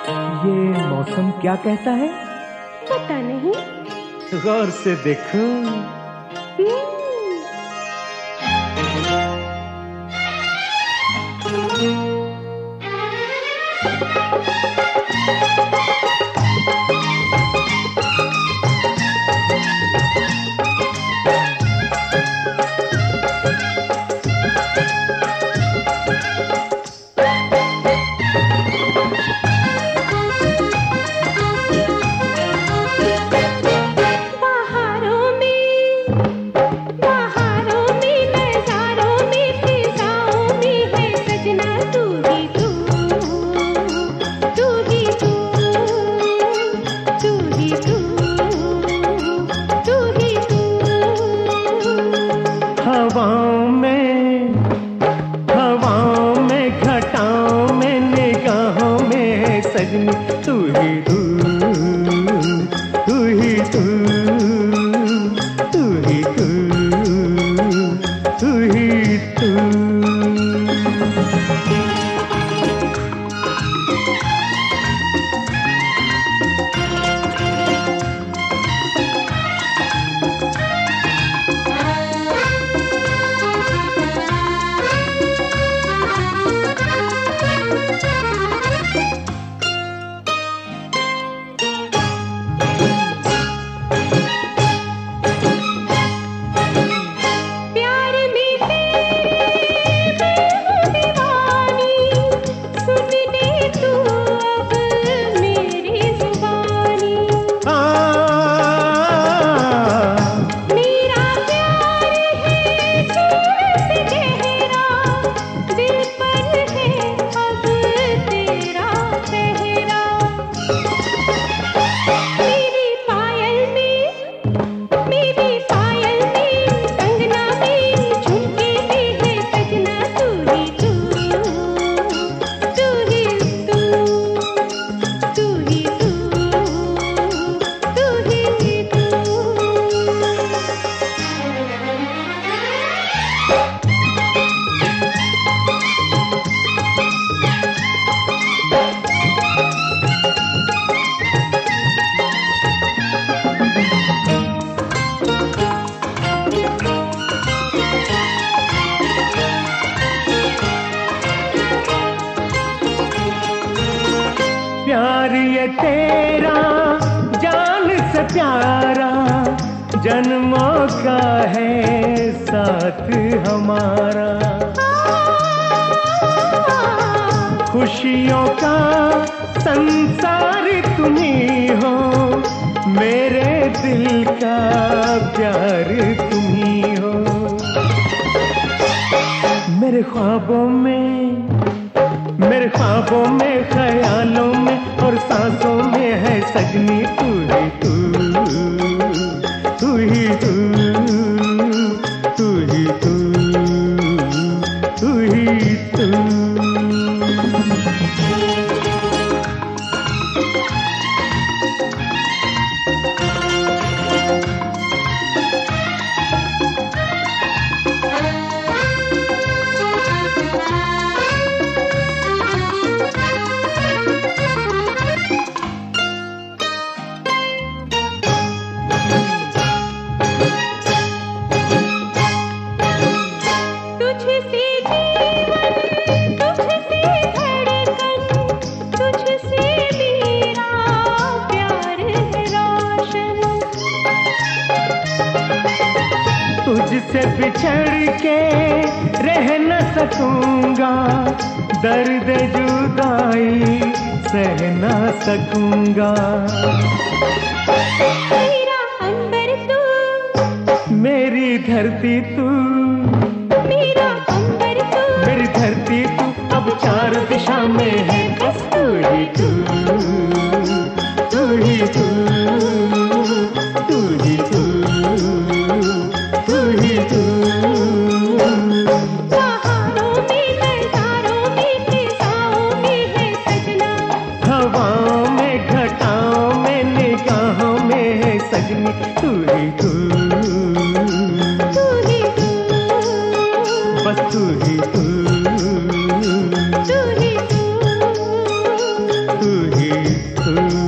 ये मौसम क्या कहता है? पता नहीं। गौर से देखो। हवाओं में घटाओं में निगाहों में सजनी तू ही तू, तू ही तू, तू ही तू, तू ही तू। प्यार ये तेरा जान से प्यारा जन्मों का है साथ हमारा, खुशियों का संसार तुम्ही हो, मेरे दिल का प्यार तुम्ही हो। मेरे ख्वाबों में ख्यालों में और सांसों में है सजनी तू ही तू, तू ही तू, तू ही तू, तू ही तू। तुझसे बिछड़ के रह न सकूंगा, दर्द जुदाई सह न सकूंगा। मेरा अंबर तू, मेरी धरती तू, मेरा अंबर तू, मेरी धरती तू, अब चार दिशा में है बस तू ही तू, तू ही तू, तू ही तू, तू ही तू। बहारों में नज़ारों में फिजाओं में है सजना, हवाओं में घटाओं में निगाहों में है सजनी तू ही तू, तू ही तू, बस तू ही तू, तू ही तू, तू ही तू